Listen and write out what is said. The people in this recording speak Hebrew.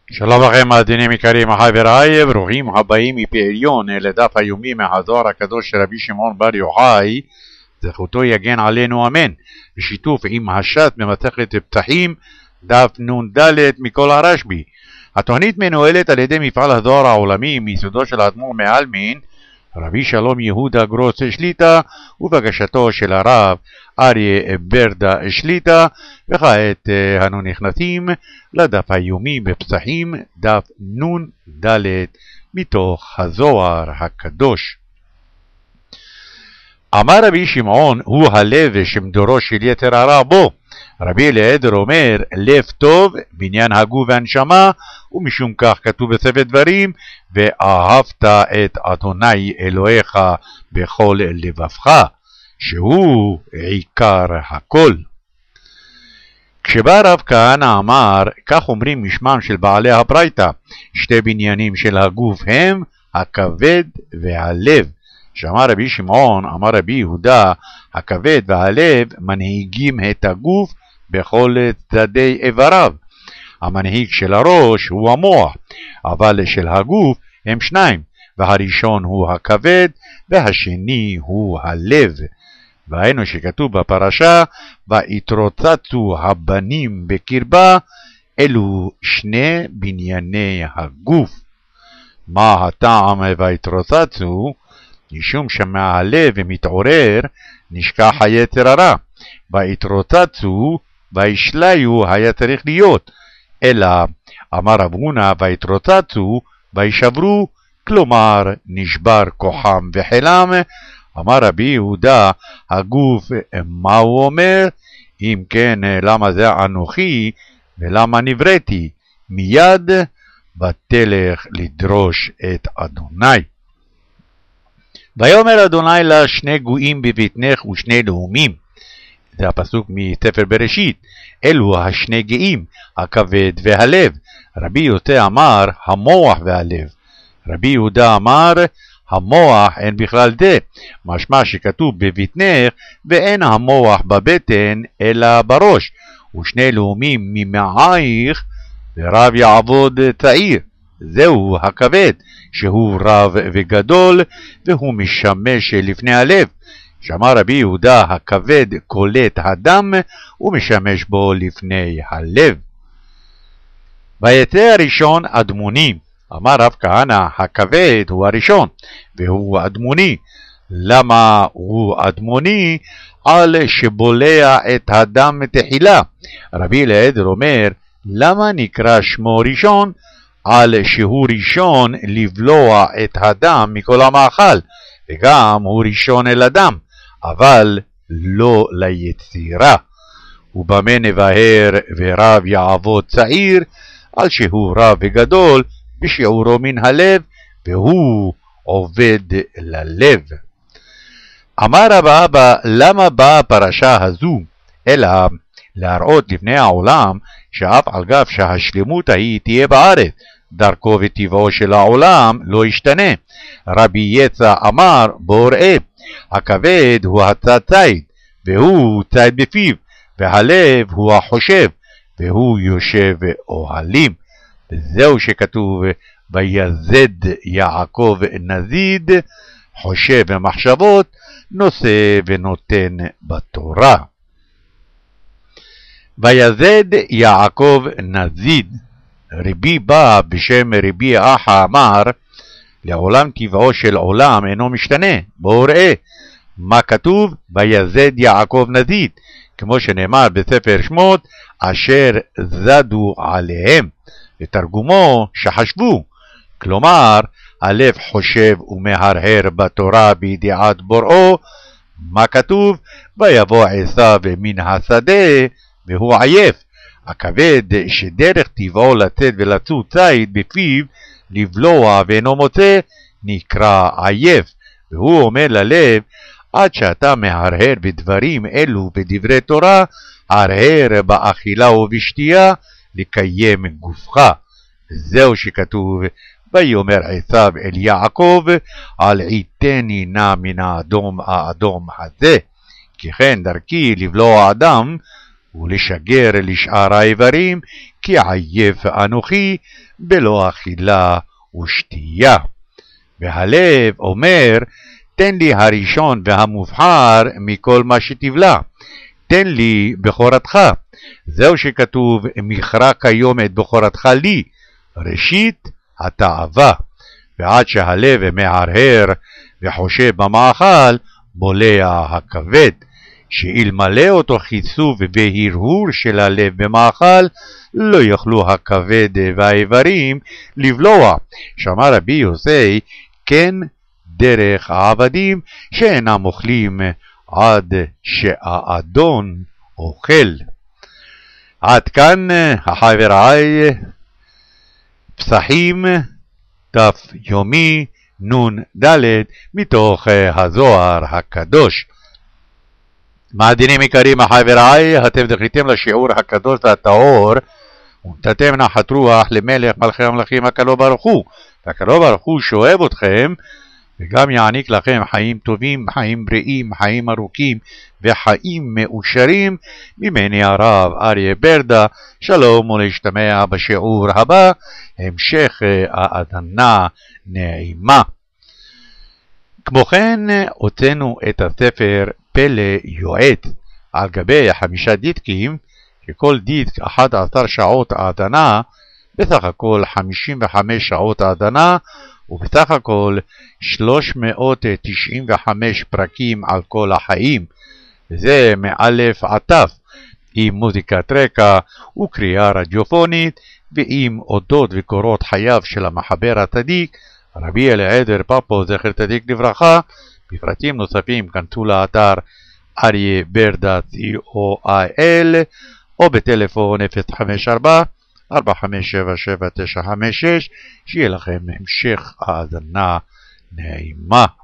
שלום לכם מאזינים יקרים, אחי ורעי, ברוכים הבאים מפי עליון לדף היומי מהזוהר הקדוש של רבי שמעון בר יוחאי, זכותו יגן עלינו אמן, בשיתוף עם הש"ס במסכת פתחים, דף נ"ד מכל הרשב"י. התוכנית מנוהלת על ידי מפעל הזוהר העולמי מיסודו של האדמו"ר מעלמין, רבי שלום יהודה גרוס שליט"א, ובקשתו של הרב אריה ברדה שליט"א. וכעת אנו נכנסים לדף היומי בפסחים, דף נ"ד מתוך הזוהר הקדוש. אמר רבי שמעון, הוא הלב שמדורו של יתר הרע בו. רבי אליעזר אומר, לב טוב בניין הגוף והנשמה, ומשום כך כתוב בספר דברים, ואהבת את אדוני אלוהיך בכל לבבך, שהוא עיקר הכל. כשבא רב כהנא אמר, כך אומרים משמם של בעלי הברייתא, שתי בניינים של הגוף הם הכבד והלב. שאמר רבי שמעון, אמר רבי יהודה, הכבד והלב מנהיגים את הגוף בכל צדדי איבריו. המנהיג של הראש הוא המוח, אבל של הגוף הם שניים, והראשון הוא הכבד והשני הוא הלב. והיינו שכתוב בפרשה, ויתרוצצו הבנים בקרבה, אלו שני בנייני הגוף. מה הטעם ויתרוצצו? משום שמהלב מתעורר נשכח היצר הרע, ויתרוצצו וישליו היה צריך להיות, אלא אמר רב הונא ויתרוצצו וישברו, כלומר נשבר כוחם וחילם. אמר רבי יהודה, הגוף מה הוא אומר? אם כן למה זה אנוכי ולמה נבראתי? מיד בתלך לדרוש את אדוני. ויאמר אדוני לה, שני גויים בבטנך ושני לאומים. זה הפסוק מספר בראשית. אלו השני גאים, הכבד והלב. רבי יהודה אמר המוח והלב. רבי יהודה אמר המוח אין בכלל זה, משמע שכתוב בבטנך ואין המוח בבטן אלא בראש. ושני לאומים ממעייך ורב יעבוד צעיר. זהו הכבד, שהוא רב וגדול, והוא משמש לפני הלב. שאמר רבי יהודה, הכבד קולט הדם, ומשמש בו לפני הלב. ויצא הראשון אדמוני. אמר רב כהנא, הכבד הוא הראשון, והוא אדמוני. למה הוא אדמוני? על שבולע את הדם תחילה. רבי אליעזר אומר, למה נקרא שמו ראשון? על שהוא ראשון לבלוע את הדם מכל המאכל, וגם הוא ראשון אל הדם, אבל לא ליצירה. ובמה נבהר ורב יעבוד צעיר? על שהוא רב וגדול בשיעורו מן הלב, והוא עובד ללב. אמר רב אבא, למה באה הפרשה הזו? אלא להראות לפני העולם שאף על גב שהשלמות ההיא תהיה בארץ, דרכו וטבעו של העולם לא ישתנה. רבי יצא אמר בוא ראה, הכבד הוא הצד ציד, והוא ציד בפיו, והלב הוא החושב, והוא יושב אוהלים. וזהו שכתוב, ויזד יעקב נזיד, חושב ומחשבות, נושא ונותן בתורה. ויזד יעקב נזיד. רבי בא בשם רבי אחא אמר, לעולם טבעו של עולם אינו משתנה. בואו ראה מה כתוב, ויזד יעקב נזיד, כמו שנאמר בספר שמות, אשר זדו עליהם. ותרגומו שחשבו, כלומר הלב חושב ומהרהר בתורה בידיעת בוראו. מה כתוב? ויבוא עשיו מן השדה והוא עייף. הכבד שדרך טבעו לצאת ולצוד ציד בפיו לבלוע ואינו מוצא, נקרא עייף. והוא אומר ללב, עד שאתה מהרהר בדברים אלו בדברי תורה, הרהר באכילה ובשתייה לקיים גופך. זהו שכתוב, ויאמר עשיו אל יעקב, על עיתני נא מן האדום הזה, כי כן דרכי לבלוע אדם ולשגר לשאר האיברים, כי עייף אנוכי בלא אכילה ושתייה. והלב אומר, תן לי הראשון והמובחר מכל מה שתבלע, תן לי בכורתך. זהו שכתוב, מכרה כיום את בכורתך לי, ראשית התאווה. ועד שהלב מהרהר וחושב במאכל, בולע הכבד, שאלמלא אותו חיצוב והרהור של הלב במאכל, לא יוכלו הכבד והאיברים לבלוע. שמע רבי יוסי, כן דרך העבדים שאינם אוכלים עד שהאדון אוכל. עד כאן חבריי פסחים דף יומי נ"ד מתוך הזוהר הקדוש. מעדינים יקרים חבריי, אתם זכיתם לשיעור הקדוש והטהור, ונתתם נחת רוח למלך מלכי המלכים הקדוש ברוך הוא. והקדוש ברוך הוא שאוהב אתכם וגם יעניק לכם חיים טובים, חיים בריאים, חיים ארוכים וחיים מאושרים. ממני הרב אריה ברדה, שלום ולהשתמע בשיעור הבא. המשך האזנה נעימה. כמו כן הוצאנו את הספר פלא יועץ על גבי 5 דיסקים, שכל דיסק 11 שעות האזנה, בסך הכל 55 שעות האזנה, ובסך הכל 395 פרקים על כל החיים, וזה מאלף עד תף, עם מוזיקת רקע וקריאה רדיופונית, ועם אודות וקורות חייו של המחבר הצדיק רבי אליעזר פפו זכר צדיק לברכה. בפרטים נוספים כנסו לאתר אריה ברדה co.il או בטלפון 054-4577-956. שיהיה לכם המשך האזנה נעימה.